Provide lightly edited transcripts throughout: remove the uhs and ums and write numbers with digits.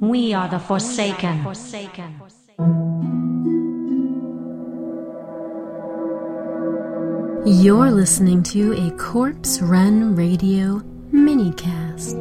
We are the Forsaken. You're listening to a Corpse Run Radio minicast.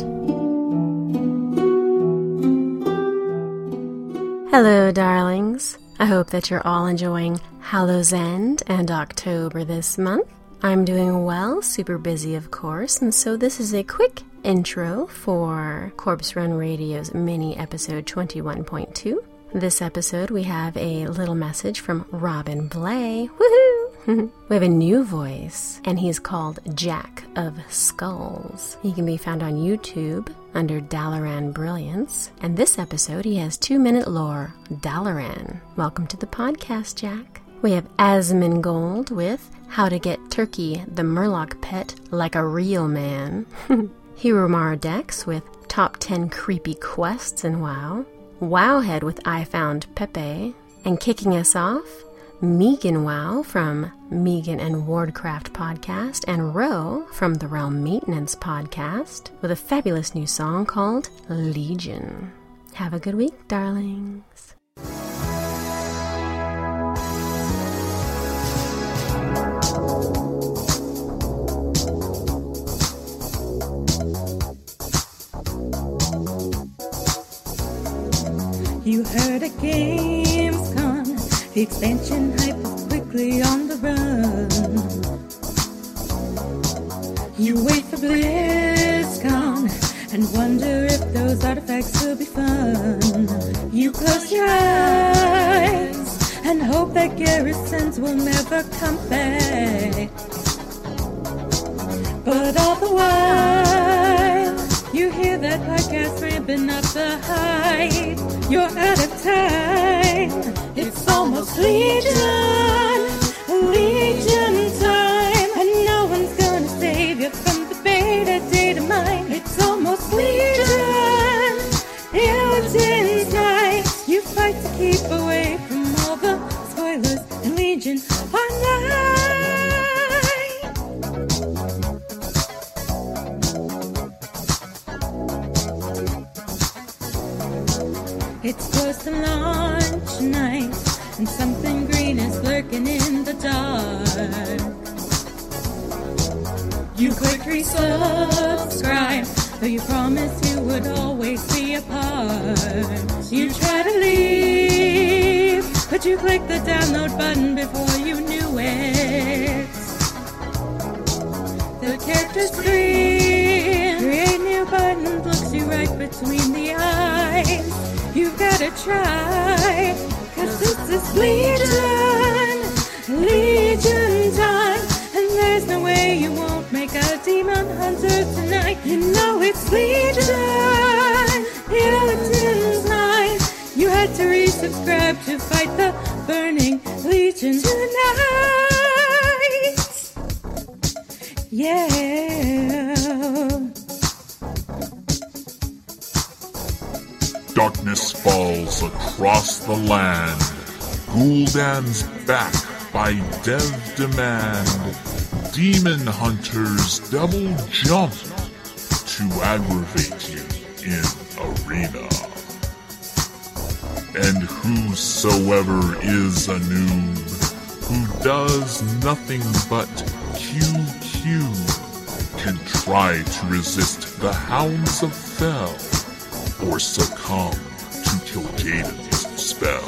Hello, darlings. I hope that you're all enjoying Hallows End and October this month. I'm doing well, super busy of course, and so this is a quick intro for Corpse Run Radio's mini episode 21.2. This episode we have a little message from Robin Blay. Woohoo! We have a new voice, and he's called Jack of Skulls. He can be found on YouTube under Dalaran Brilliance, and this episode he has 2-minute lore, Dalaran. Welcome to the podcast, Jack. We have Asmongold with How to Get Turkey the Murloc Pet Like a Real Man. Hiromar Dex with Top 10 Creepy Quests in WoW. Wowhead with I Found Pepe. And kicking us off, Megan Wow from Megan and Wardcraft podcast, and Ro from the Realm Maintenance podcast with a fabulous new song called Legion. Have a good week, darlings. You heard a game's gone. The expansion hype is quickly on the run. You wait for BlizzCon and wonder if those artifacts will be fun. You close your eyes and hope that garrisons will never come back. But all the while, you hear that podcast ramping up the hype. You're out of time. It's almost Legion time. And no one's gonna save you from the beta data mine. It's almost Legion's night. You fight to keep away from all the spoilers in Legion Online. It's close to launch night, and something green is lurking in the dark. You click resubscribe, though you promised you would always be a part. You try to leave, but you click the download button before you knew it. The character screen, create new button, looks you right between the eyes. You've gotta try, 'cause this is Legion time. And there's no way you won't make a demon hunter tonight. You know it's Legion's night. You had to resubscribe to fight the burning Legion tonight. Yeah. Darkness falls across the land. Gul'dan's back by dev demand. Demon hunters double jump to aggravate you in arena. And whosoever is a noob who does nothing but QQ can try to resist the Hounds of Fel or succumb to Kil'jaeden's spell.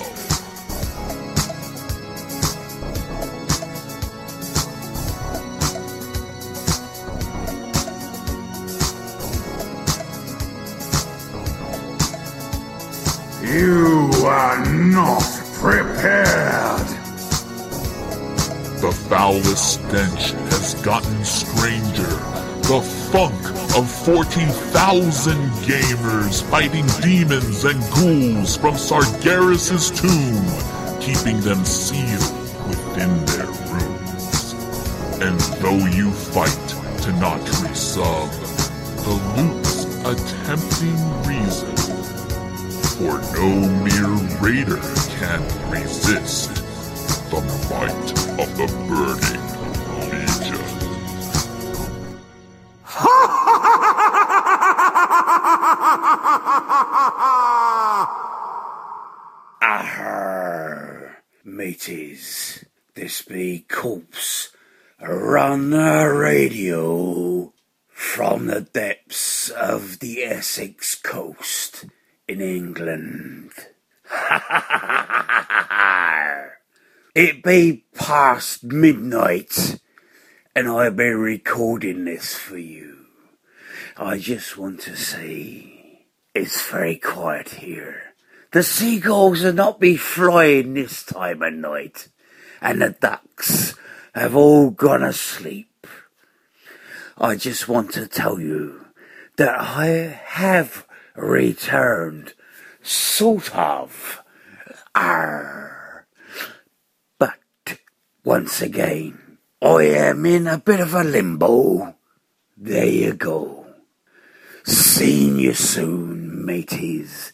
You are not prepared. The foulest stench has gotten stranger. The funk of 40,000 gamers fighting demons and ghouls from Sargeras' tomb, keeping them sealed within their rooms. And though you fight to not resub, the loot's a tempting reason, for no mere raider can resist the might of the burning Legion. mateys. This be Corpse run the radio from the depths of the Essex coast in England. It be past midnight, and I be recording this for you. I just want to say, it's very quiet here. The seagulls will not be flying this time of night, and the ducks have all gone asleep. I just want to tell you that I have returned, sort of. But once again, I am in a bit of a limbo. There you go. Seen you soon, mateys.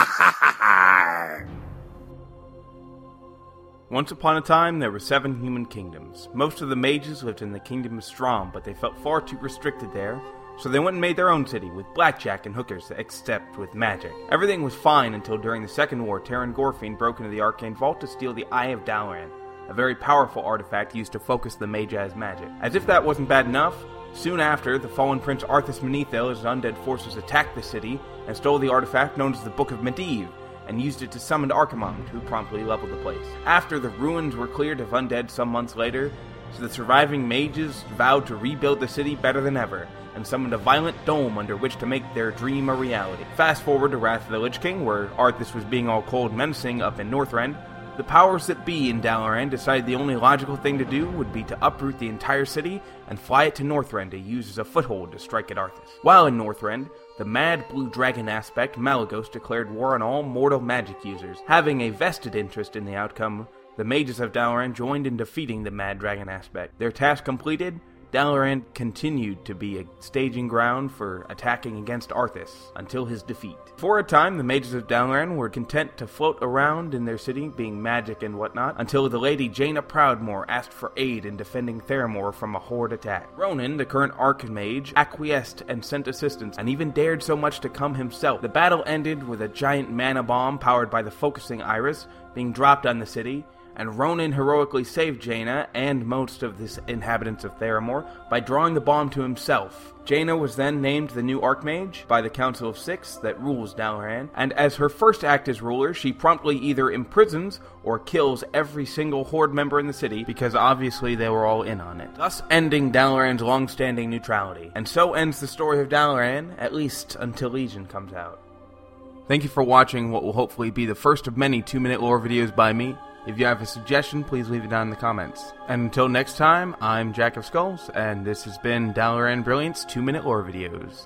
Once upon a time, there were 7 human kingdoms. Most of the mages lived in the kingdom of Strom, but they felt far too restricted there, so they went and made their own city, with blackjack and hookers, except with magic. Everything was fine until during the Second War, Terran Gorfine broke into the Arcane Vault to steal the Eye of Dalaran, a very powerful artifact used to focus the Magi magic. As if that wasn't bad enough, soon after, the fallen Prince Arthas Menethil and his undead forces attacked the city and stole the artifact known as the Book of Medivh, and used it to summon Archimonde, who promptly leveled the place. After the ruins were cleared of undead some months later, so the surviving mages vowed to rebuild the city better than ever, and summoned a violent dome under which to make their dream a reality. Fast forward to Wrath of the Lich King, where Arthas was being all cold menacing up in Northrend. The powers that be in Dalaran decided the only logical thing to do would be to uproot the entire city and fly it to Northrend to use as a foothold to strike at Arthas. While in Northrend, the mad blue dragon aspect, Malygos, declared war on all mortal magic users. Having a vested interest in the outcome, the mages of Dalaran joined in defeating the mad dragon aspect. Their task completed, Dalaran continued to be a staging ground for attacking against Arthas until his defeat. For a time, the mages of Dalaran were content to float around in their city, being magic and whatnot, until the lady Jaina Proudmoore asked for aid in defending Theramore from a horde attack. Ronan, the current Archmage, acquiesced and sent assistance, and even dared so much to come himself. The battle ended with a giant mana bomb powered by the focusing iris being dropped on the city, and Ronan heroically saved Jaina and most of the inhabitants of Theramore by drawing the bomb to himself. Jaina was then named the new Archmage by the Council of Six that rules Dalaran, and as her first act as ruler, she promptly either imprisons or kills every single Horde member in the city, because obviously they were all in on it, thus ending Dalaran's long-standing neutrality. And so ends the story of Dalaran, at least until Legion comes out. Thank you for watching what will hopefully be the first of many 2-minute lore videos by me. If you have a suggestion, please leave it down in the comments. And until next time, I'm Jack of Skulls, and this has been Dalaran Brilliant's 2-minute lore videos.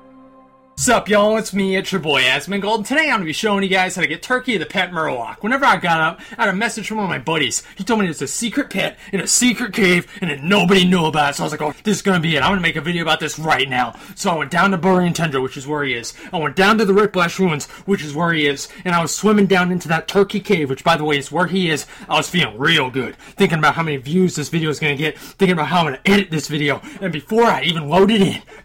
Sup y'all, it's me, it's your boy Asmongold, and today I'm going to be showing you guys how to get Turkey the Pet Murloc. Whenever I got up, I had a message from one of my buddies. He told me it's a secret pet in a secret cave and that nobody knew about it, so I was like, oh, this is going to be it. I'm going to make a video about this right now. So I went down to Burian Tundra, which is where he is. I went down to the Riftblash Ruins, which is where he is, and I was swimming down into that Turkey cave, which by the way is where he is. I was feeling real good, thinking about how many views this video is going to get, thinking about how I'm going to edit this video, and before I even loaded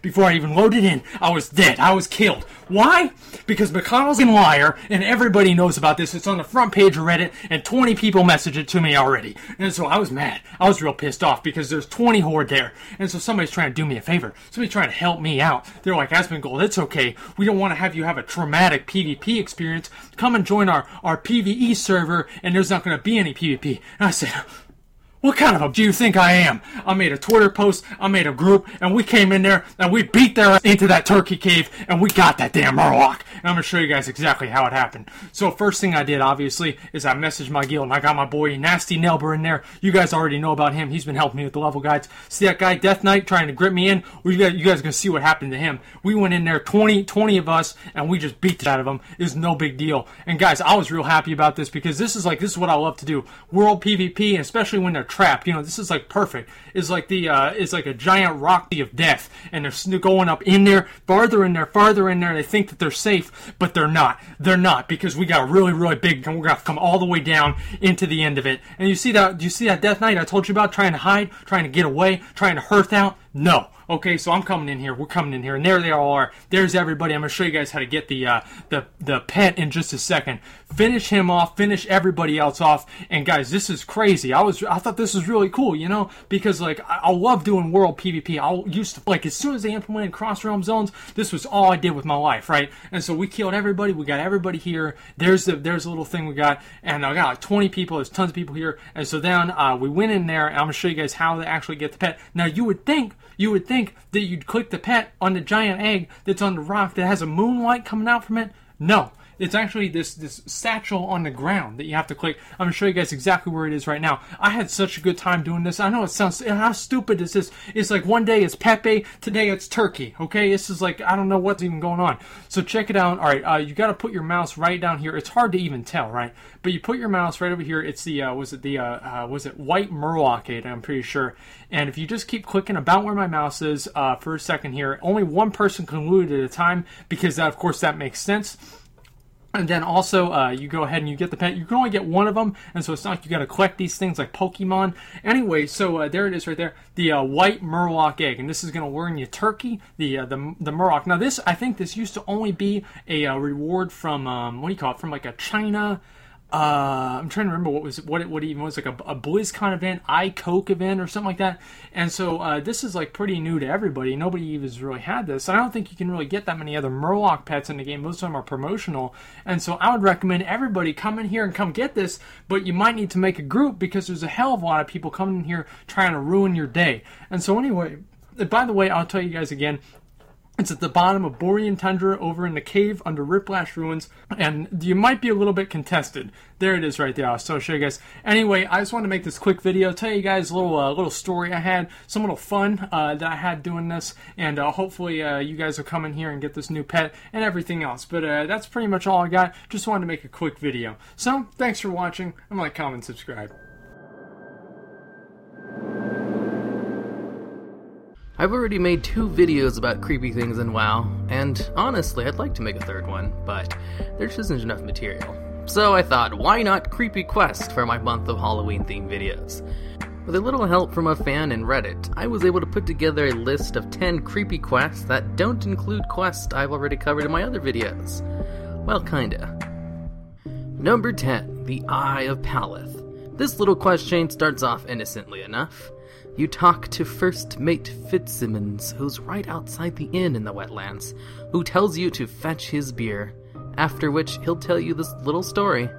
in, I was dead. I was killed. Why? Because McConnell's a liar, and everybody knows about this. It's on the front page of Reddit, and 20 people messaged it to me already. And so I was mad. I was real pissed off, because there's 20 Horde there. And so somebody's trying to do me a favor. Somebody's trying to help me out. They're like, Asmongold, it's okay. We don't want to have you have a traumatic PvP experience. Come and join our PvE server, and there's not going to be any PvP. And I said, what kind of a do you think I am? I made a Twitter post, I made a group, and we came in there, and we beat their ass into that Turkey cave, and we got that damn Murloc. And I'm going to show you guys exactly how it happened. So first thing I did, obviously, is I messaged my guild, and I got my boy Nasty Nelber in there. You guys already know about him. He's been helping me with the level guides. See that guy, Death Knight, trying to grip me in? Well, you guys are going to see what happened to him. We went in there, 20 of us, and we just beat the out of him. It was no big deal. And guys, I was real happy about this, because this is what I love to do. World PvP, and especially when they're trapped. You know, this is like perfect. It's like it's like a giant rock of death, and they're going up in there, farther in there. They think that they're safe, but they're not. They're not, because we got really, really big, and we're gonna have to come all the way down into the end of it. And you see that? Do you see that Death Knight I told you about, trying to hide, trying to get away, trying to hearth out? No. Okay, so I'm coming in here. We're coming in here, and there they all are. There's everybody. I'm gonna show you guys how to get the pet in just a second. Finish him off. Finish everybody else off. And guys, this is crazy. I thought this was really cool, you know, because like I love doing world PvP. I used to, like, as soon as they implemented cross realm zones, this was all I did with my life, right? And so we killed everybody. We got everybody here. There's a little thing we got, and I got like 20 people. There's tons of people here, and so then we went in there, and I'm gonna show you guys how to actually get the pet. Now you would think that you'd click the pet on the giant egg that's on the rock that has a moonlight coming out from it. No. It's actually this satchel on the ground that you have to click. I'm going to show you guys exactly where it is right now. I had such a good time doing this. I know it sounds, how stupid is this? It's like one day it's Pepe, today it's Turkey, okay? This is like, I don't know what's even going on. So check it out. All right, you got to put your mouse right down here. It's hard to even tell, right? But you put your mouse right over here. It's the, was it White Murloc egg, I'm pretty sure. And if you just keep clicking about where my mouse is for a second here, only one person can loot at a time, because that, of course, that makes sense. And then also, you go ahead and you get the pet. You can only get one of them, and so it's not like you got to collect these things like Pokemon. Anyway, so there it is right there, the White Murloc egg, and this is going to learn you Turkey, the Murloc. Now this, I think this used to only be a reward from what do you call it? From like a China. I'm trying to remember what it even was, like a BlizzCon event, iCoke event or something like that. And so this is like pretty new to everybody. Nobody even really had this. I don't think you can really get that many other Murloc pets in the game. Most of them are promotional. And so I would recommend everybody come in here and come get this, but you might need to make a group because there's a hell of a lot of people coming in here trying to ruin your day. And so anyway, by the way, I'll tell you guys again, it's at the bottom of Borean Tundra over in the cave under Riplash Ruins, and you might be a little bit contested. There it is right there. I'll show you guys. Anyway, I just wanted to make this quick video, tell you guys a little story I had, some little fun that I had doing this, and hopefully you guys will come in here and get this new pet and everything else. But that's pretty much all I got. Just wanted to make a quick video. So, thanks for watching, and like, comment, subscribe. I've already made 2 videos about creepy things in WoW, and honestly, I'd like to make a 3rd one, but there just isn't enough material. So I thought, why not Creepy Quest for my month of Halloween-themed videos? With a little help from a fan in Reddit, I was able to put together a list of 10 creepy quests that don't include quests I've already covered in my other videos. Well, kinda. Number 10, the Eye of Paleth. This little quest chain starts off innocently enough. You talk to first mate Fitzsimmons, who's right outside the inn in the wetlands, who tells you to fetch his beer, after which he'll tell you this little story.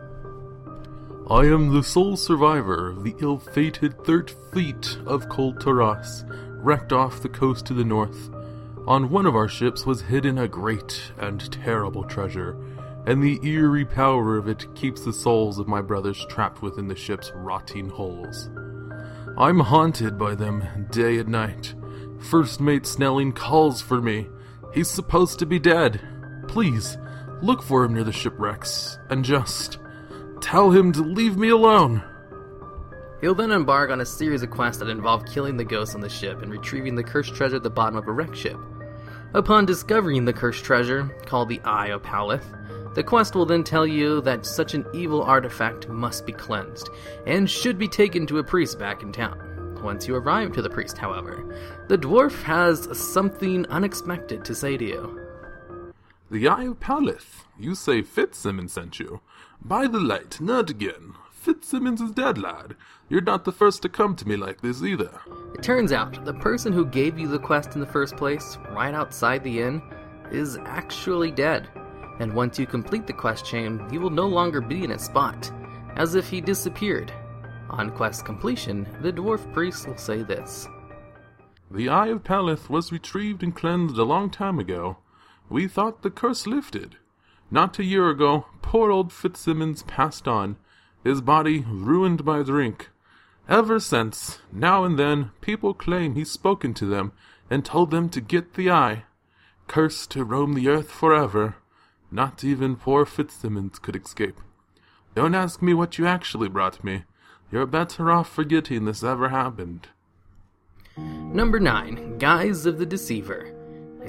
I am the sole survivor of the ill-fated Third Fleet of Kul Tiras, wrecked off the coast to the north. On one of our ships was hidden a great and terrible treasure, and the eerie power of it keeps the souls of my brothers trapped within the ship's rotting hulls. I'm haunted by them day and night. First Mate Snelling calls for me. He's supposed to be dead. Please, look for him near the shipwrecks, and just tell him to leave me alone. He'll then embark on a series of quests that involve killing the ghosts on the ship and retrieving the cursed treasure at the bottom of a wrecked ship. Upon discovering the cursed treasure, called the Eye of Paleth, the quest will then tell you that such an evil artifact must be cleansed, and should be taken to a priest back in town. Once you arrive to the priest, however, the dwarf has something unexpected to say to you. The Eye of Paleth. You say Fitzsimmons sent you. By the light, not again. Fitzsimmons is dead, lad. You're not the first to come to me like this either. It turns out, the person who gave you the quest in the first place, right outside the inn, is actually dead. And once you complete the quest chain, he will no longer be in its spot, as if he disappeared. On quest completion, the dwarf priest will say this. The Eye of Paleth was retrieved and cleansed a long time ago. We thought the curse lifted. Not a year ago, poor old Fitzsimmons passed on, his body ruined by drink. Ever since, now and then, people claim he's spoken to them and told them to get the eye. Cursed to roam the earth forever. Not even poor Fitzsimmons could escape. Don't ask me what you actually brought me. You're better off forgetting this ever happened. Number 9. Guise of the Deceiver.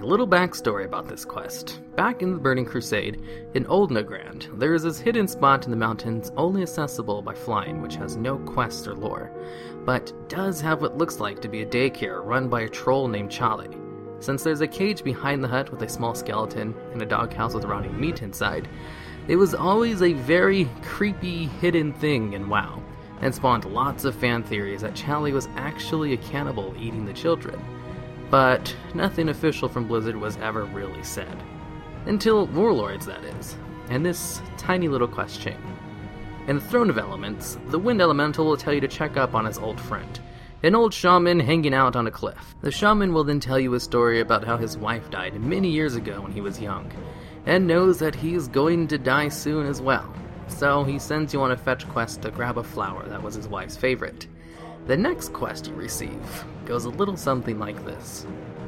A little backstory about this quest. Back in the Burning Crusade, in Old Nagrand, there is this hidden spot in the mountains only accessible by flying, which has no quests or lore, but does have what looks like to be a daycare run by a troll named Chali. Since there's a cage behind the hut with a small skeleton and a doghouse with rotting meat inside, it was always a very creepy hidden thing in WoW, and spawned lots of fan theories that Chali was actually a cannibal eating the children. But nothing official from Blizzard was ever really said. Until Warlords, that is, and this tiny little quest chain. In the Throne of Elements, the Wind Elemental will tell you to check up on his old friend, an old shaman hanging out on a cliff. The shaman will then tell you a story about how his wife died many years ago when he was young, and knows that he's going to die soon as well. So he sends you on a fetch quest to grab a flower that was his wife's favorite. The next quest you receive goes a little something like this.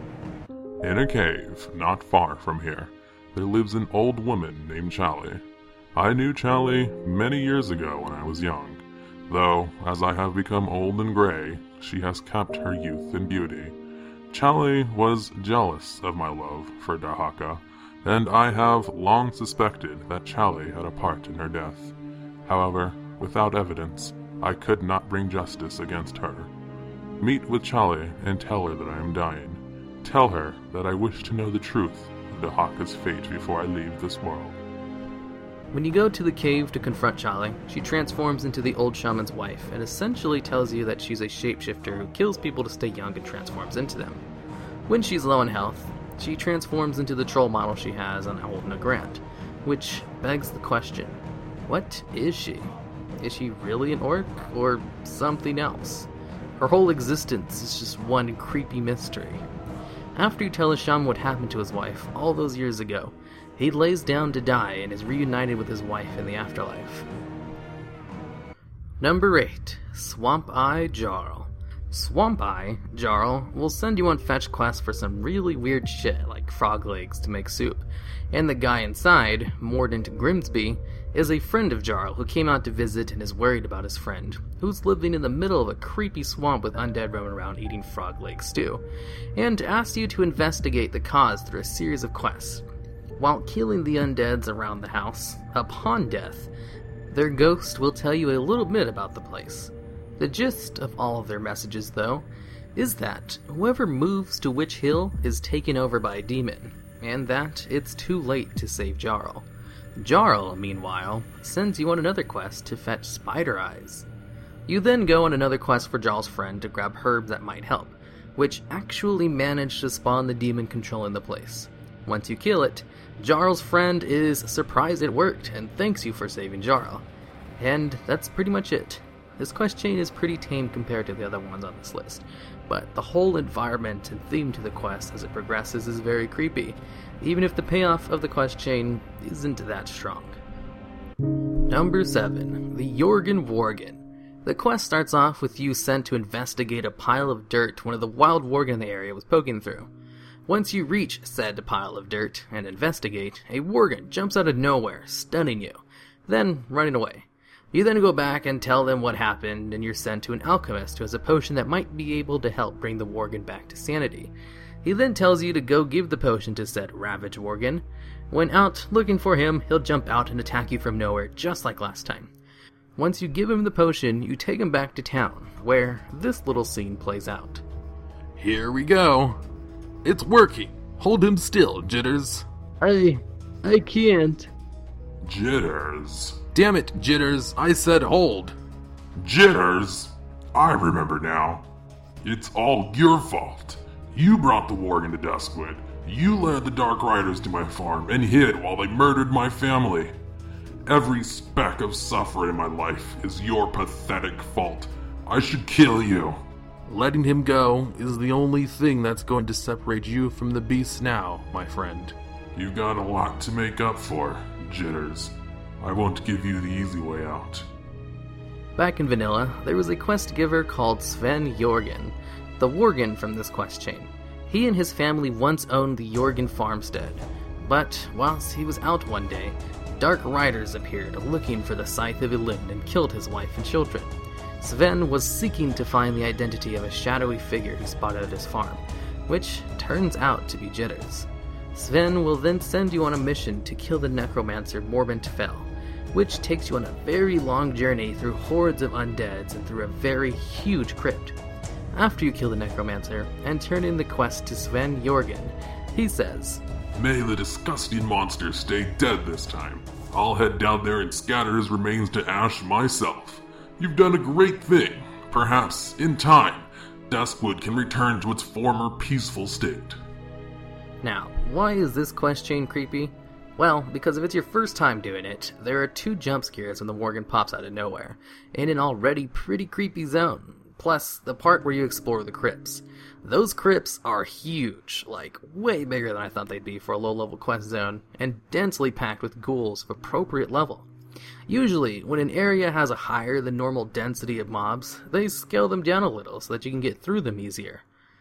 In a cave not far from here, there lives an old woman named Chali. I knew Chali many years ago when I was young, though as I have become old and gray, she has kept her youth and beauty. Chali was jealous of my love for Dahaka, and I have long suspected that Chali had a part in her death. However, without evidence, I could not bring justice against her. Meet with Chali and tell her that I am dying. Tell her that I wish to know the truth of Dahaka's fate before I leave this world. When you go to the cave to confront Chali, she transforms into the old shaman's wife and essentially tells you that she's a shapeshifter who kills people to stay young and transforms into them. When she's low in health, she transforms into the troll model she has on Old Nagrand, which begs the question, what is she? Is she really an orc, or something else? Her whole existence is just one creepy mystery. After you tell the shaman what happened to his wife all those years ago, he lays down to die and is reunited with his wife in the afterlife. Number 8. Swamp Eye Jarl. Swamp Eye Jarl will send you on fetch quests for some really weird shit like frog legs to make soup, and the guy inside, Mordant Grimsby, is a friend of Jarl who came out to visit and is worried about his friend, who's living in the middle of a creepy swamp with undead roaming around eating frog leg stew, and asks you to investigate the cause through a series of quests. While killing the undeads around the house, upon death, their ghost will tell you a little bit about the place. The gist of all of their messages, though, is that whoever moves to Witch Hill is taken over by a demon, and that it's too late to save Jarl. Jarl, meanwhile, sends you on another quest to fetch spider eyes. You then go on another quest for Jarl's friend to grab herbs that might help, which actually manage to spawn the demon controlling the place. Once you kill it, Jarl's friend is surprised it worked and thanks you for saving Jarl. And that's pretty much it. This quest chain is pretty tame compared to the other ones on this list, but the whole environment and theme to the quest as it progresses is very creepy, even if the payoff of the quest chain isn't that strong. Number 7. The Jorgen Worgen. The quest starts off with you sent to investigate a pile of dirt one of the wild worgen in the area was poking through. Once you reach said pile of dirt and investigate, a worgen jumps out of nowhere, stunning you, then running away. You then go back and tell them what happened, and you're sent to an alchemist who has a potion that might be able to help bring the worgen back to sanity. He then tells you to go give the potion to said Ravage Worgen. When out looking for him, he'll jump out and attack you from nowhere, just like last time. Once you give him the potion, you take him back to town, where this little scene plays out. Here we go. It's working. Hold him still, Jitters. I can't. Jitters. Damn it, Jitters. I said hold. Jitters? I remember now. It's all your fault. You brought the worgen to Duskwood. You led the Dark Riders to my farm and hid while they murdered my family. Every speck of suffering in my life is your pathetic fault. I should kill you. Letting him go is the only thing that's going to separate you from the beast now, my friend. You've got a lot to make up for, Jitters. I won't give you the easy way out. Back in Vanilla, there was a quest giver called Sven Jorgen, the worgen from this quest chain. He and his family once owned the Jorgen farmstead, but whilst he was out one day, Dark Riders appeared looking for the Scythe of Elend and killed his wife and children. Sven was seeking to find the identity of a shadowy figure he spotted at his farm, which turns out to be jitters. Sven will then send you on a mission to kill the necromancer Morbent Fell, which takes you on a very long journey through hordes of undeads and through a very huge crypt. After you kill the necromancer and turn in the quest to Sven Jorgen, he says, "May the disgusting monster stay dead this time. I'll head down there and scatter his remains to ash myself. You've done a great thing. Perhaps, in time, Duskwood can return to its former peaceful state." Now, why is this quest chain creepy? Well, because if it's your first time doing it, there are 2 jump scares when the Worgen pops out of nowhere, in an already pretty creepy zone, plus the part where you explore the crypts. Those crypts are huge, like way bigger than I thought they'd be for a low-level quest zone, and densely packed with ghouls of appropriate level. Usually, when an area has a higher than normal density of mobs, they scale them down a little so that you can get through them easier.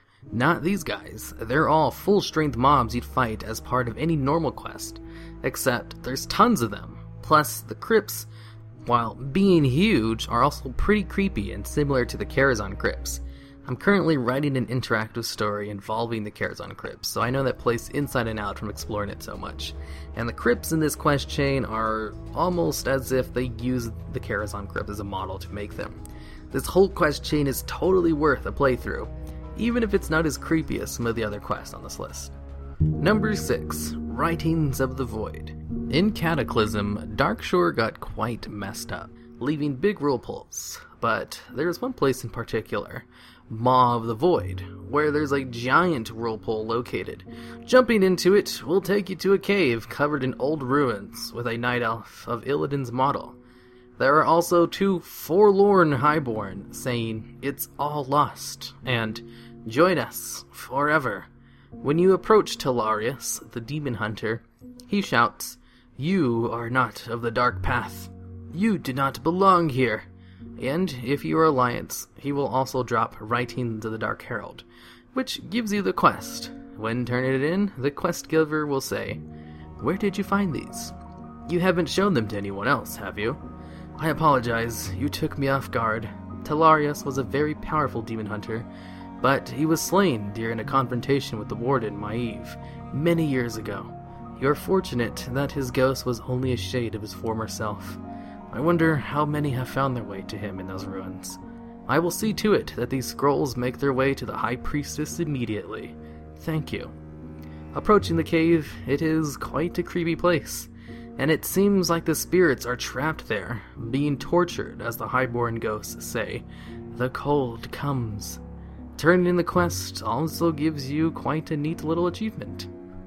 Not these guys. They're all full-strength mobs you'd fight as part of any normal quest, except there's tons of them. Plus, the crypts, while being huge, are also pretty creepy and similar to the Karazhan crypts. I'm currently writing an interactive story involving the Karazhan crypts, so I know that place inside and out from exploring it so much. And the crypts in this quest chain are almost as if they used the Karazhan crypt as a model to make them. This whole quest chain is totally worth a playthrough, even if it's not as creepy as some of the other quests on this list. Number 6. Writings of the Void. In Cataclysm, Darkshore got quite messed up, leaving big whirlpools. But there's one place in particular, Maw of the Void, where there's a giant whirlpool located. Jumping into it will take you to a cave covered in old ruins with a night elf of Illidan's model. There are also 2 forlorn highborn saying, "It's all lost," and "Join us forever." When you approach Telarius, the demon hunter, he shouts, "You are not of the dark path. You do not belong here." And if you are Alliance, he will also drop Writings of the Dark Herald, which gives you the quest. When turning it in, the quest giver will say, "Where did you find these? You haven't shown them to anyone else, have you?" "I apologize, you took me off guard." Telarius was a very powerful demon hunter, but he was slain during a confrontation with the warden, Maeve, many years ago. You're fortunate that his ghost was only a shade of his former self. I wonder how many have found their way to him in those ruins. I will see to it that these scrolls make their way to the High Priestess immediately. Thank you. Approaching the cave, it is quite a creepy place, and it seems like the spirits are trapped there, being tortured, as the highborn ghosts say. The cold comes. Turning in the quest also gives you quite a neat little achievement.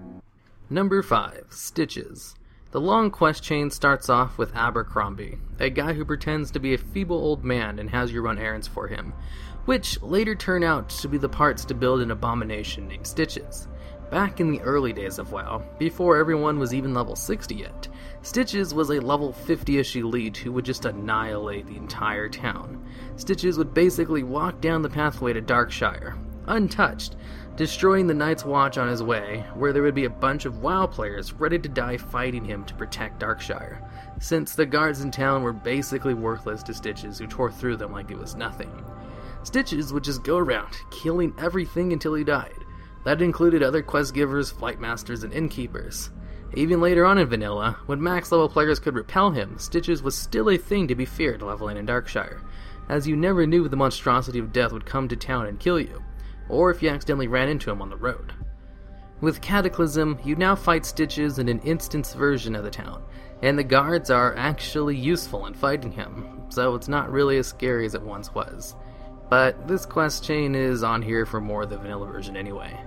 Number 5. Stitches. The long quest chain starts off with Abercrombie, a guy who pretends to be a feeble old man and has you run errands for him, which later turn out to be the parts to build an abomination named Stitches. Back in the early days of WoW, before everyone was even level 60 yet, Stitches was a level 50-ish elite who would just annihilate the entire town. Stitches would basically walk down the pathway to Darkshire, untouched, destroying the Night's Watch on his way, where there would be a bunch of WoW players ready to die fighting him to protect Darkshire, since the guards in town were basically worthless to Stitches, who tore through them like it was nothing. Stitches would just go around, killing everything until he died. That included other quest givers, flight masters, and innkeepers. Even later on in Vanilla, when max-level players could repel him, Stitches was still a thing to be feared leveling in Darkshire, as you never knew the monstrosity of death would come to town and kill you, or if you accidentally ran into him on the road. With Cataclysm, you now fight Stitches in an instance version of the town, and the guards are actually useful in fighting him, so it's not really as scary as it once was. But this quest chain is on here for more of the vanilla version anyway.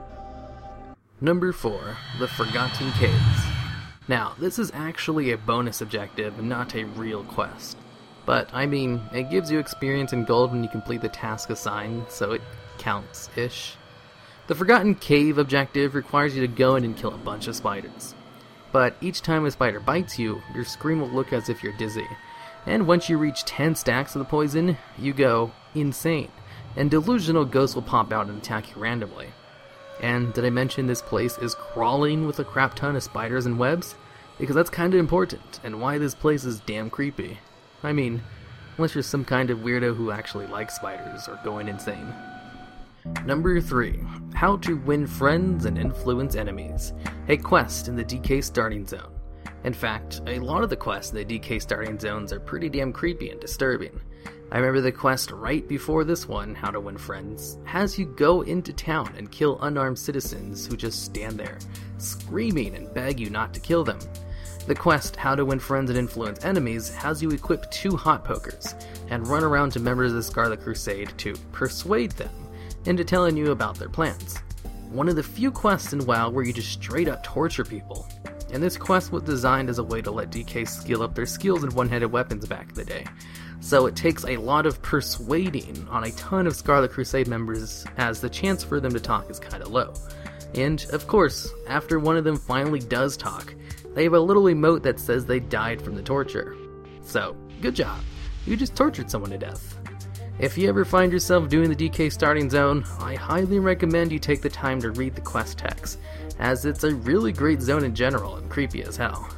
Number 4. The Forgotten Caves. Now, this is actually a bonus objective and not a real quest. But, I mean, it gives you experience and gold when you complete the task assigned, so it counts-ish. The Forgotten Cave objective requires you to go in and kill a bunch of spiders. But each time a spider bites you, your screen will look as if you're dizzy. And once you reach 10 stacks of the poison, you go insane, and delusional ghosts will pop out and attack you randomly. And did I mention this place is crawling with a crap ton of spiders and webs? Because that's kinda important, and why this place is damn creepy. I mean, unless you're some kind of weirdo who actually likes spiders or going insane. Number 3. How to win friends and influence enemies. A quest in the DK starting zone. In fact, a lot of the quests in the DK starting zones are pretty damn creepy and disturbing. I remember the quest right before this one, How to Win Friends, has you go into town and kill unarmed citizens who just stand there, screaming and beg you not to kill them. The quest, How to Win Friends and Influence Enemies, has you equip 2 hot pokers and run around to members of the Scarlet Crusade to persuade them into telling you about their plans. One of the few quests in WoW where you just straight up torture people. And this quest was designed as a way to let DK skill up their skills in one-handed weapons back in the day. So it takes a lot of persuading on a ton of Scarlet Crusade members, as the chance for them to talk is kinda low. And, of course, after one of them finally does talk, they have a little emote that says they died from the torture. So, good job. You just tortured someone to death. If you ever find yourself doing the DK starting zone, I highly recommend you take the time to read the quest text, as it's a really great zone in general and creepy as hell.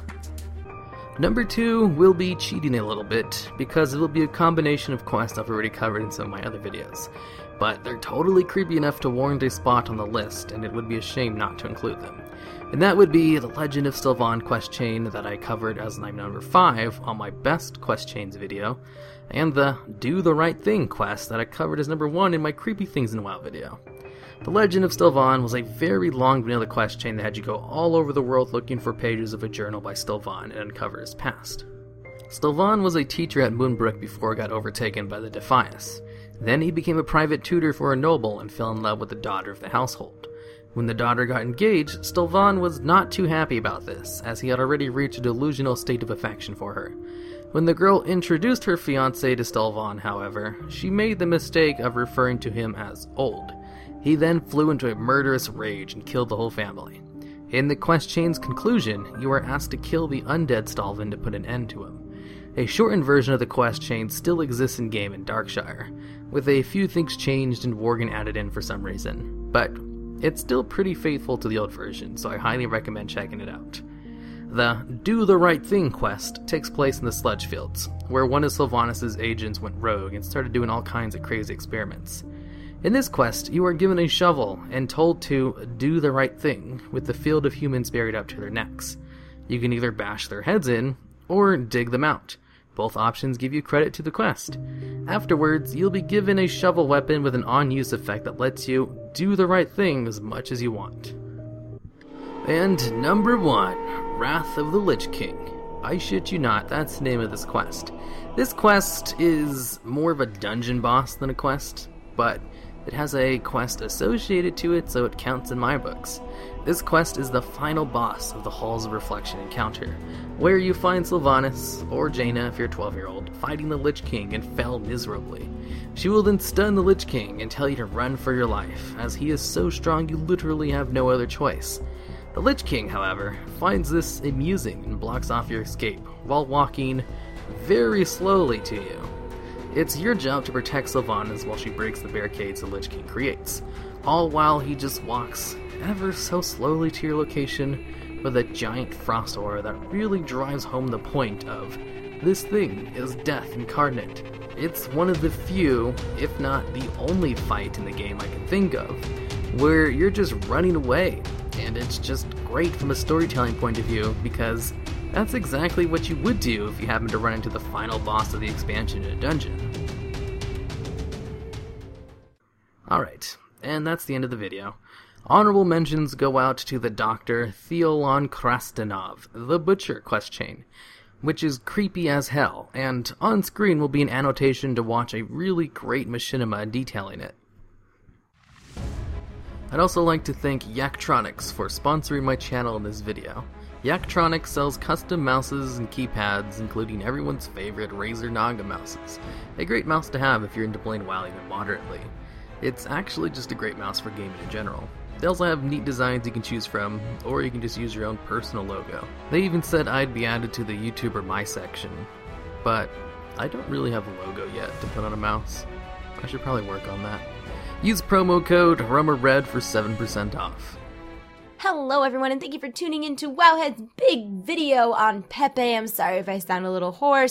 Number 2 will be cheating a little bit, because it will be a combination of quests I've already covered in some of my other videos. But they're totally creepy enough to warrant a spot on the list, and it would be a shame not to include them. And that would be the Legend of Sylvan quest chain that I covered as number 5 on my Best Quest Chains video, and the Do the Right Thing quest that I covered as number 1 in my Creepy Things in WoW video. The Legend of Sylvan was a very long vanilla quest chain that had you go all over the world looking for pages of a journal by Sylvan and uncover his past. Sylvan was a teacher at Moonbrook before it got overtaken by the Defias. Then he became a private tutor for a noble and fell in love with the daughter of the household. When the daughter got engaged, Sylvan was not too happy about this, as he had already reached a delusional state of affection for her. When the girl introduced her fiancé to Sylvan, however, she made the mistake of referring to him as old. He then flew into a murderous rage and killed the whole family. In the quest chain's conclusion, you are asked to kill the undead Stalvin to put an end to him. A shortened version of the quest chain still exists in-game in Darkshire, with a few things changed and Worgen added in for some reason, but it's still pretty faithful to the old version, so I highly recommend checking it out. The Do the Right Thing quest takes place in the Sludge Fields, where one of Sylvanas' agents went rogue and started doing all kinds of crazy experiments. In this quest, you are given a shovel and told to do the right thing with the field of humans buried up to their necks. You can either bash their heads in, or dig them out. Both options give you credit to the quest. Afterwards, you'll be given a shovel weapon with an on-use effect that lets you do the right thing as much as you want. And number 1, Wrath of the Lich King. I shit you not, that's the name of this quest. This quest is more of a dungeon boss than a quest, but it has a quest associated to it, so it counts in my books. This quest is the final boss of the Halls of Reflection encounter, where you find Sylvanas, or Jaina if you're a 12-year-old, fighting the Lich King and fell miserably. She will then stun the Lich King and tell you to run for your life, as he is so strong you literally have no other choice. The Lich King, however, finds this amusing and blocks off your escape, while walking very slowly to you. It's your job to protect Sylvanas while she breaks the barricades the Lich King creates, all while he just walks ever so slowly to your location with a giant frost aura that really drives home the point of this thing is death incarnate. It's one of the few, if not the only fight in the game I can think of, where you're just running away, and it's just great from a storytelling point of view because that's exactly what you would do if you happen to run into the final boss of the expansion in a dungeon. Alright, and that's the end of the video. Honorable mentions go out to the Dr. Theolon Krastenov, the Butcher quest chain, which is creepy as hell, and on screen will be an annotation to watch a really great machinima detailing it. I'd also like to thank Yaktronics for sponsoring my channel in this video. Yaktronics sells custom mouses and keypads, including everyone's favorite Razer Naga mouses. A great mouse to have if you're into playing WoW even moderately. It's actually just a great mouse for gaming in general. They also have neat designs you can choose from, or you can just use your own personal logo. They even said I'd be added to the YouTuber My section, but I don't really have a logo yet to put on a mouse. I should probably work on that. Use promo code RUMMERRED for 7% off. Hello everyone, and thank you for tuning in to Wowhead's big video on Pepe. I'm sorry if I sound a little hoarse.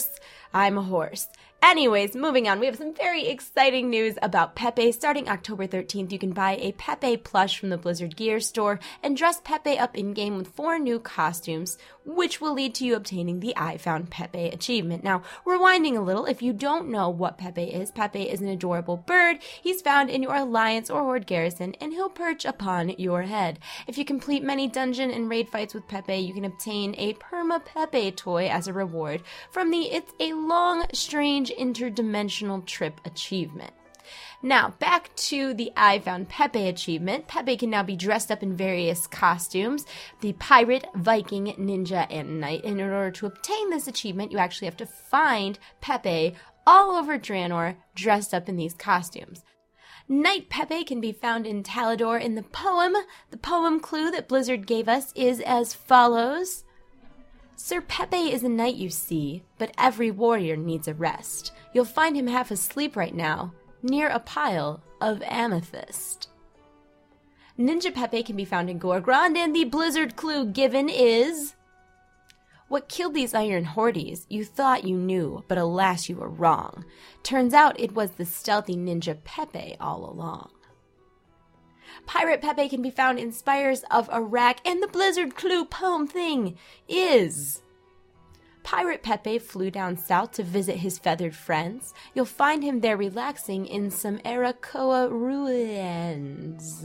I'm a horse. Anyways, moving on, we have some very exciting news about Pepe. Starting October 13th, you can buy a Pepe plush from the Blizzard Gear store and dress Pepe up in-game with 4 new costumes, which will lead to you obtaining the I Found Pepe achievement. Now, rewinding a little, if you don't know what Pepe is an adorable bird. He's found in your Alliance or Horde garrison, and he'll perch upon your head. If you complete many dungeon and raid fights with Pepe, you can obtain a Perma Pepe toy as a reward from the It's a Long, Strange Interdimensional Trip achievement. Now, back to the I Found Pepe achievement. Pepe can now be dressed up in various costumes, the pirate, Viking, ninja, and knight. And in order to obtain this achievement, you actually have to find Pepe all over Draenor dressed up in these costumes. Knight Pepe can be found in Talador in the poem. The poem clue that Blizzard gave us is as follows. Sir Pepe is a knight, you see, but every warrior needs a rest. You'll find him half asleep right now, near a pile of amethyst. Ninja Pepe can be found in Gorgrond, and the Blizzard clue given is... What killed these iron hordes? You thought you knew, but alas you were wrong. Turns out it was the stealthy ninja Pepe all along. Pirate Pepe can be found in Spires of Iraq, and the Blizzard clue poem thing is... Pirate Pepe flew down south to visit his feathered friends. You'll find him there relaxing in some Arakoa ruins.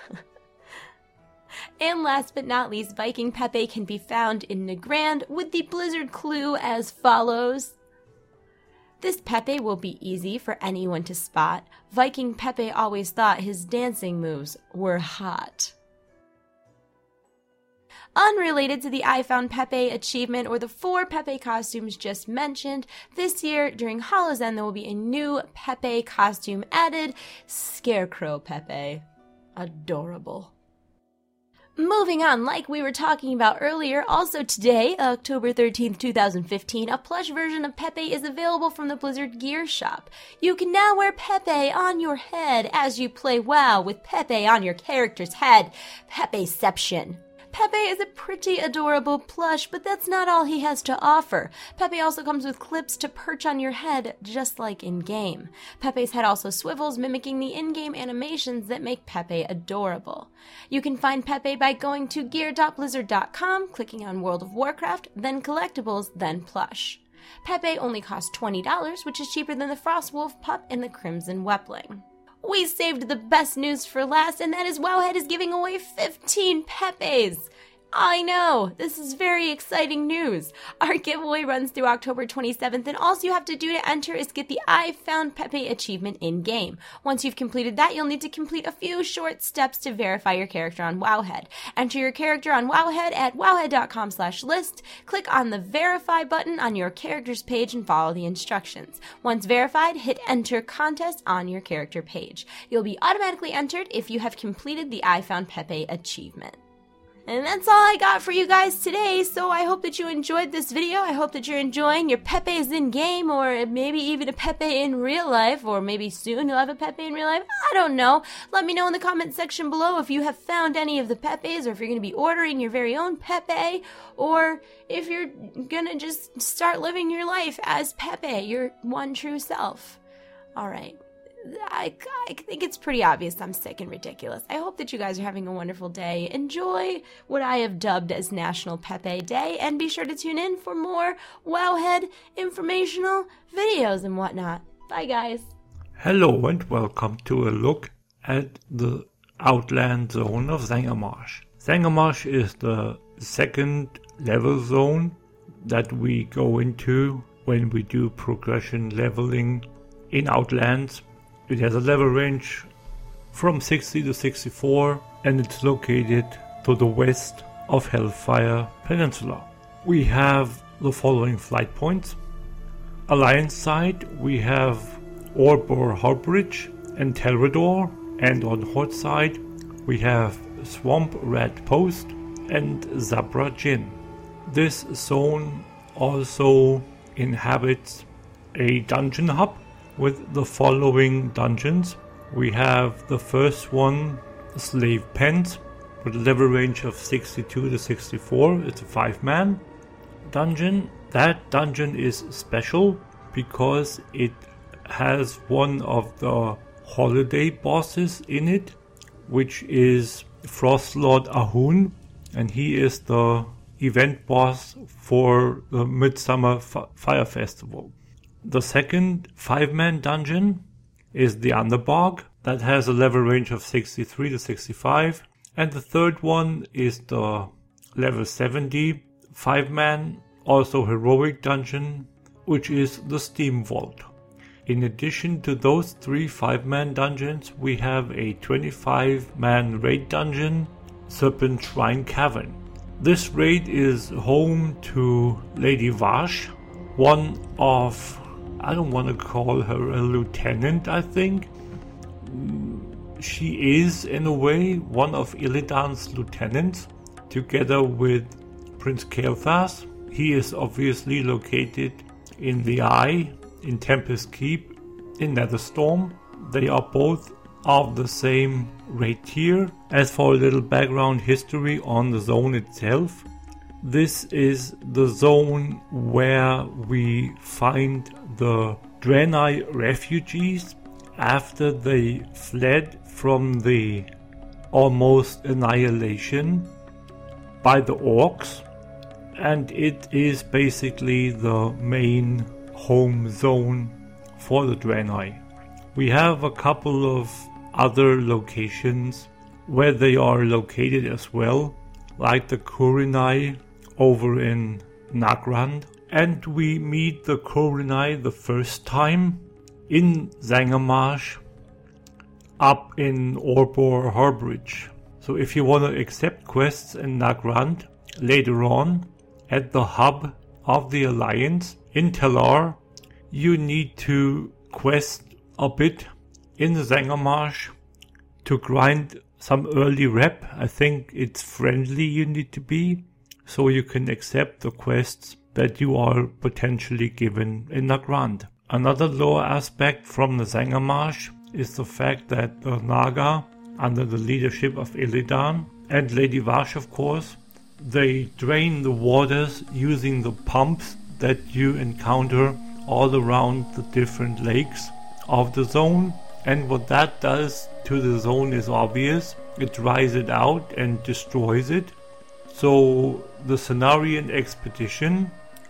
And last but not least, Viking Pepe can be found in Nagrand with the Blizzard clue as follows. This Pepe will be easy for anyone to spot. Viking Pepe always thought his dancing moves were hot. Unrelated to the I Found Pepe achievement or the 4 Pepe costumes just mentioned, this year during Hallow's End there will be a new Pepe costume added, Scarecrow Pepe. Adorable. Moving on, like we were talking about earlier, also today, October 13th, 2015, a plush version of Pepe is available from the Blizzard Gear shop. You can now wear Pepe on your head as you play WoW with Pepe on your character's head. Pepeception. Pepe is a pretty adorable plush, but that's not all he has to offer. Pepe also comes with clips to perch on your head, just like in-game. Pepe's head also swivels, mimicking the in-game animations that make Pepe adorable. You can find Pepe by going to gear.blizzard.com, clicking on World of Warcraft, then Collectibles, then Plush. Pepe only costs $20, which is cheaper than the Frostwolf pup and the Crimson Wepling. We saved the best news for last, and that is Wowhead is giving away 15 Pepes! I know, this is very exciting news. Our giveaway runs through October 27th, and all you have to do to enter is get the I Found Pepe achievement in-game. Once you've completed that, you'll need to complete a few short steps to verify your character on Wowhead. Enter your character on Wowhead at wowhead.com/list, click on the Verify button on your character's page and follow the instructions. Once verified, hit Enter Contest on your character page. You'll be automatically entered if you have completed the I Found Pepe achievement. And that's all I got for you guys today, so I hope that you enjoyed this video. I hope that you're enjoying your Pepes in-game, or maybe even a Pepe in real life, or maybe soon you'll have a Pepe in real life. I don't know. Let me know in the comment section below if you have found any of the Pepes, or if you're going to be ordering your very own Pepe, or if you're going to just start living your life as Pepe, your one true self. Alright. I think it's pretty obvious I'm sick and ridiculous. I hope that you guys are having a wonderful day. Enjoy what I have dubbed as National Pepe Day, and be sure to tune in for more Wowhead informational videos and whatnot. Bye, guys. Hello and welcome to a look at the Outland zone of Zangarmarsh. Zangarmarsh is the second level zone that we go into when we do progression leveling in Outlands. It has a level range from 60 to 64, and it's located to the west of Hellfire Peninsula. We have the following flight points. Alliance side, we have Orbor Harbridge and Telrador, and on Horde side, we have Swamp Rat Post and Zabra Jin. This zone also inhabits a dungeon hub with the following dungeons. We have the first one, Slave Pens, with a level range of 62 to 64. It's a 5-man dungeon. That dungeon is special because it has one of the holiday bosses in it, which is Frostlord Ahun, and he is the event boss for the Midsummer Fire Festival. The second 5-man dungeon is the Underbog, that has a level range of 63 to 65, and the third one is the level 70 5-man, also heroic dungeon, which is the Steam Vault. In addition to those 3 5-man dungeons, we have a 25-man raid dungeon, Serpent Shrine Cavern. This raid is home to Lady Vash, one of, I don't want to call her a lieutenant, I think. She is, in a way, one of Illidan's lieutenants, together with Prince Kael'thas. He is obviously located in the Eye, in Tempest Keep, in Netherstorm. They are both of the same raid tier. As for a little background history on the zone itself, this is the zone where we find the Draenei refugees after they fled from the almost annihilation by the orcs, and it is basically the main home zone for the Draenei. We have a couple of other locations where they are located as well, like the Khurunai over in Nagrand, and we meet the Khurunai the first time in Zangarmarsh up in Orbor Harborage. So if you want to accept quests in Nagrand later on at the hub of the Alliance in Telar, you need to quest a bit in the Zangarmarsh to grind some early rep. I think it's friendly you need to be, so you can accept the quests that you are potentially given in Nagrand. Another lore aspect from the Zangarmarsh is the fact that the Naga, under the leadership of Illidan and Lady Vash of course, they drain the waters using the pumps that you encounter all around the different lakes of the zone. And what that does to the zone is obvious. It dries it out and destroys it. So the Cenarian expedition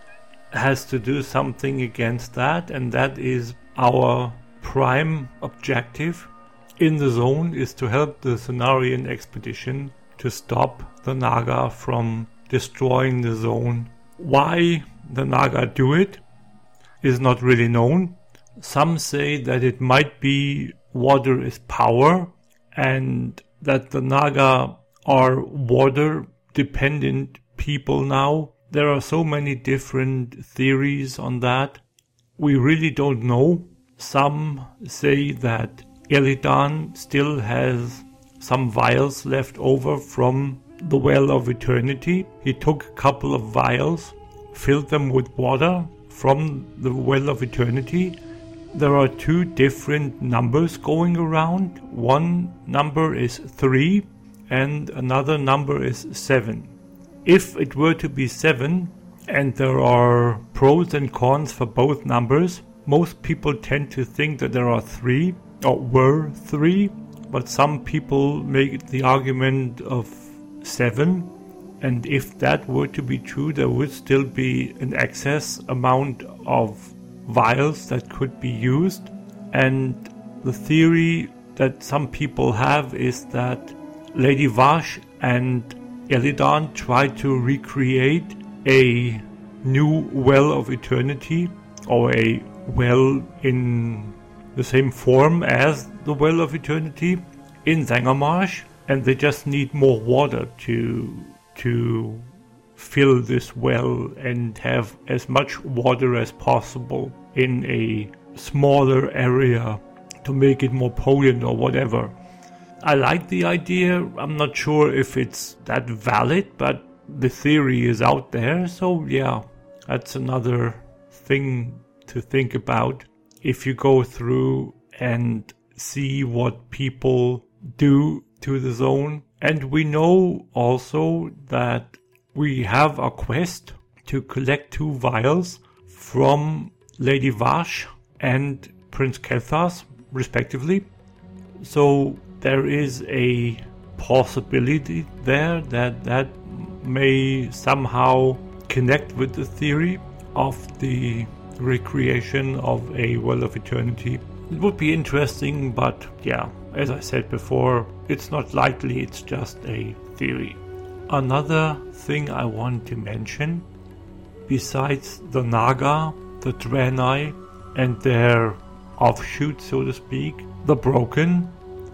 has to do something against that, and that is our prime objective in the zone, is to help the Cenarian expedition to stop the Naga from destroying the zone. Why the Naga do it is not really known. Some say that it might be water is power, and that the Naga are water dependent people now. There are so many different theories on that. We really don't know. Some say that Illidan still has some vials left over from the Well of Eternity. He took a couple of vials, filled them with water from the Well of Eternity. There are 2 different numbers going around. One number is 3 and another number is 7. If it were to be 7, and there are pros and cons for both numbers, most people tend to think that there are 3, or were 3, but some people make the argument of 7, and if that were to be true, there would still be an excess amount of vials that could be used. And the theory that some people have is that Lady Vash and Illidan tried to recreate a new Well of Eternity, or a well in the same form as the Well of Eternity in Zangarmarsh, and they just need more water to fill this well and have as much water as possible in a smaller area to make it more potent or whatever. I like the idea. I'm not sure if it's that valid, but the theory is out there. So yeah, that's another thing to think about if you go through and see what people do to the zone. And we know also that we have a quest to collect 2 vials from Lady Vash and Prince Kethas, respectively. So there is a possibility there that may somehow connect with the theory of the recreation of a Well of Eternity. It would be interesting, but yeah, as I said before, it's not likely, it's just a theory. Another thing I want to mention, besides the Naga, the Draenei, and their offshoot, so to speak, the Broken,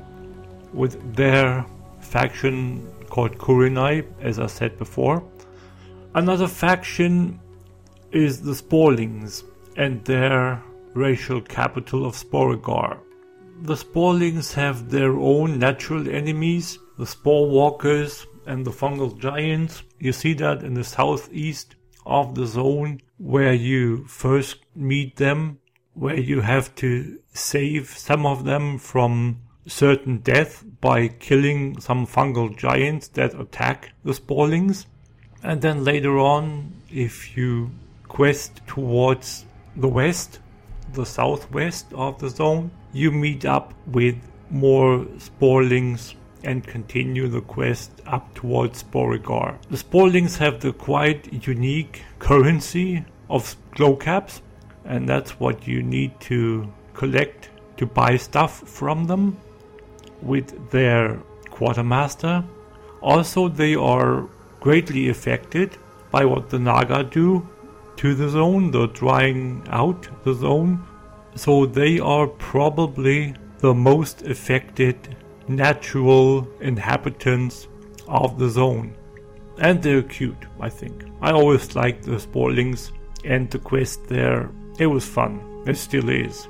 with their faction called Kurenai, as I said before. Another faction is the Sporlings and their racial capital of Sporegar. The Sporlings have their own natural enemies, the Spore Walkers and the Fungal Giants. You see that in the southeast of the zone where you first meet them, where you have to save some of them from certain death by killing some fungal giants that attack the Sporlings. And then later on, if you quest towards the west, the southwest of the zone, you meet up with more Sporlings and continue the quest up towards Sporegar. The Sporlings have the quite unique currency of glow caps, and that's what you need to collect to buy stuff from them with their quartermaster. Also, they are greatly affected by what the Naga do to the zone, the drying out the zone. So they are probably the most affected natural inhabitants of the zone. And they're cute, I think. I always liked the Sporlings and the quest there. It was fun. It still is.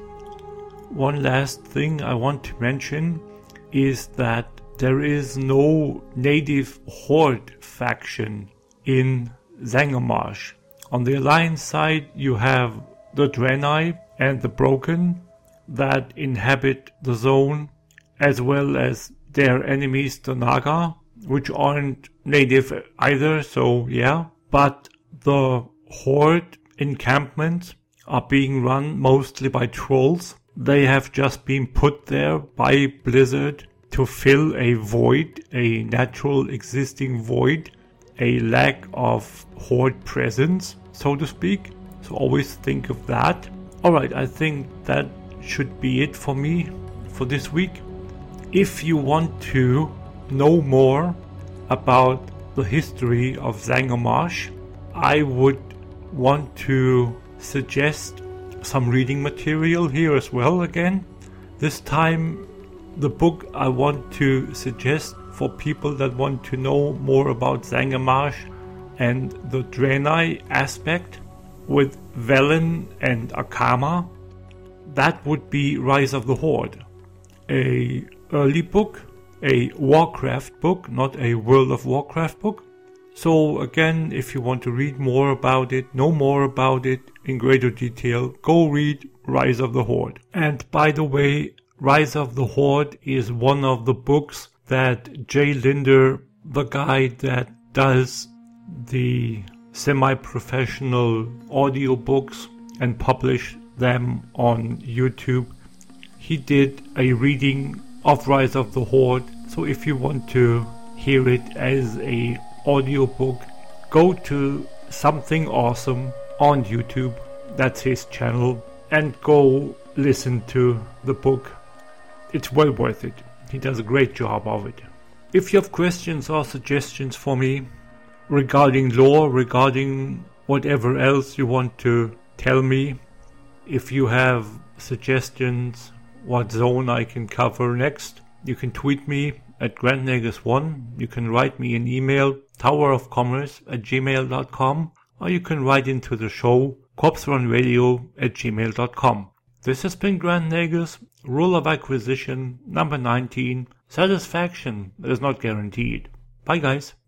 One last thing I want to mention is that there is no native Horde faction in Zangarmarsh. On the Alliance side, you have the Draenei and the Broken that inhabit the zone, as well as their enemies, the Naga, which aren't native either, so yeah. But the Horde encampments are being run mostly by trolls. They have just been put there by Blizzard to fill a void, a natural existing void, a lack of Horde presence, so to speak. So always think of that. Alright, I think that should be it for me for this week. If you want to know more about the history of Zangarmarsh, I would want to suggest some reading material here as well again. This time the book I want to suggest for people that want to know more about Zangarmarsh and the Draenei aspect with Velen and Akama, that would be Rise of the Horde. A early book, a Warcraft book, not a World of Warcraft book. So again, if you want to read more about it, know more about it in greater detail, go read Rise of the Horde. And by the way, Rise of the Horde is one of the books that Jay Linder, the guy that does the semi-professional audiobooks and publish them on YouTube, he did a reading of Rise of the Horde. So if you want to hear it as a audiobook, go to Something Awesome on YouTube, that's his channel, and go listen to the book. It's well worth it. He does a great job of it. If you have questions or suggestions for me regarding lore, regarding whatever else you want to tell me, if you have suggestions what zone I can cover next, you can tweet me at GrandNegus1. You can write me an email, towerofcommerce@gmail.com, or you can write into the show, corpserunradio@gmail.com. This has been Grand Negus, Rule of Acquisition number 19. Satisfaction is not guaranteed. Bye guys.